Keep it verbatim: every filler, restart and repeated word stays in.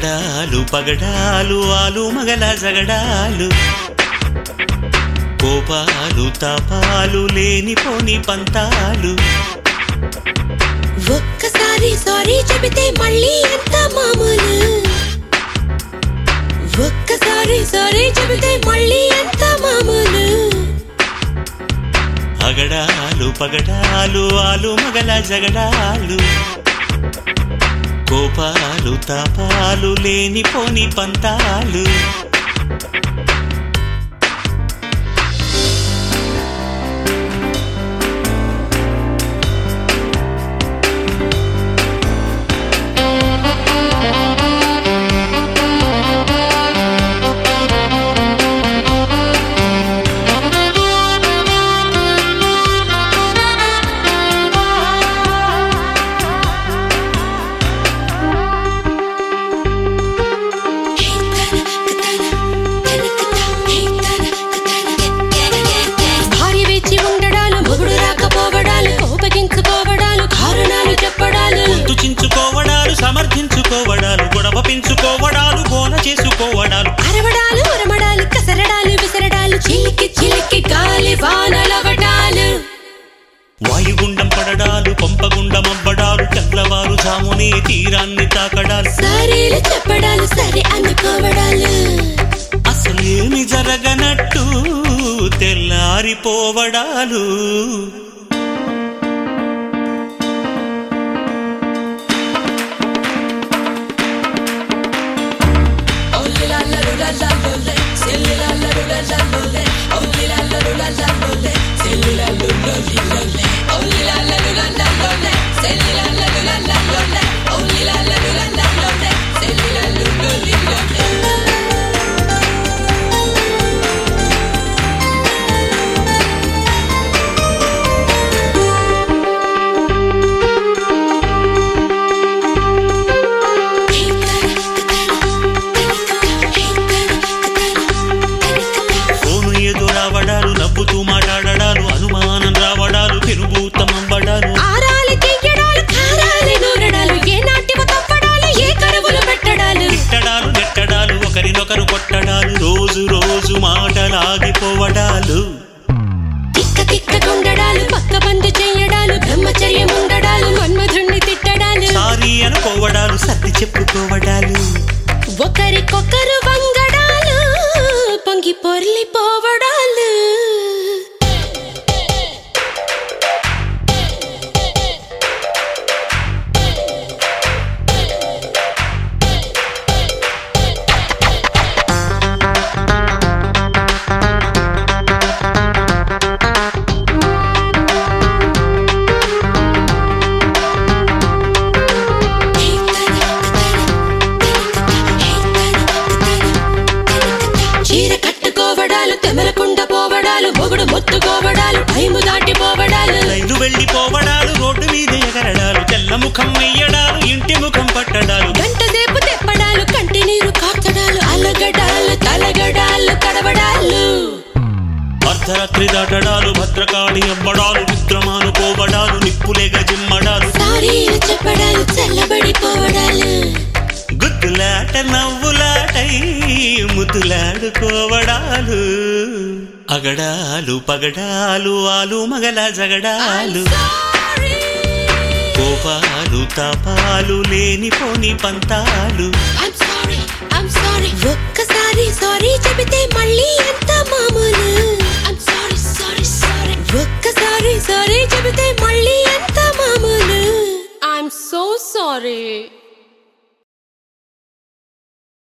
అగడాలు పగడాలు ఆలు మగల జగడాలు కోపాలు తాపాలు లేనిపోని పంతాలు ఒక్కసారి సారీ చెబితే మళ్ళీ ఎంత మామూలు ఒక్కసారి సారీ చెబితే మళ్ళీ ఎంత మామూలు అగడాలు పగడాలు ఆలు మగల జగడాలు కోపాలు తాపాలు లేనిపోని పంతాలు సమర్థించుకోవడాలు గొడవ పెంచుకోవడాలు గోల చేసుకోవడాలు అరవడాలు ఉరమడాలు కసరడాలు విసరడాలు చిలికి చిలికి గాలి వానలవడాలు వాయుగుండం పడడాలు పంపగుండం అవ్వడాలు తెల్లవారు జామునే తీరాన్ని తాకడాలు సరేలు చెప్పడాలు సరే అందుకోవడాలు అసలేమి జరగనట్టు తెల్లారిపోవడాలు నవ్వుతూ మాట్లాడడాలు అనుమానం రావడాలు పెనుభూతం అవ్వడాలు ఆరాలి తీయడాలు కారాలి నూరడాలు ఏ నాట్యమ తప్పడాలు ఏ కరువులు పెట్టడాలు తిట్టడాలు నెట్టడాలు ఒకరినొకరు కొట్టడాలు రోజు రోజు మాటలాగిపోవడాలు తిక్క తిక్క గుండడాలు పక్క బందు చెయ్యడాలు బ్రహ్మచర్యం ఉండడాలు మన్మధుణ్ణి తిట్టడాలు సారీ అనుకోవడాలు సర్ది చెప్పుకోవడాలు ఒకరికొకరు వంగడాలు పొంగి పొర్లిపోవడాలు తెమలకుండ పోవడాలు మొగుడు మొత్తుకోవడాలు టైము దాటిపోవడాలు రైలు వెళ్ళిపోవడాలు రోడ్డు మీద ఎగరడాలు తెల్ల ముఖం వెయ్యడాలు ఇంటి ముఖం పట్టడాలు గంట సేపు తెప్పడాలు కంటి నీరు కార్చడాలు అలగడాలు తలగడాలు కడవడాలు అర్ధరాత్రి దాటడాలు భద్రకాళి అవ్వడాలు విద్రమాను పోవడాలు నిప్పులేగ జిమ్మడాలు సారీలు చెప్పడాలు చల్లబడిపోవడాలు గుద్దులాట నవ్వులాటై ముద్దులాడుకోవడాలు అగడాలు పగడాలు ఆలు మగల జగడాలు కోపాలు తాపాలు లేనిపోని పంతాలు ఒక్కసారి సారీ చెబితే మళ్ళీ ఎంత మామూలు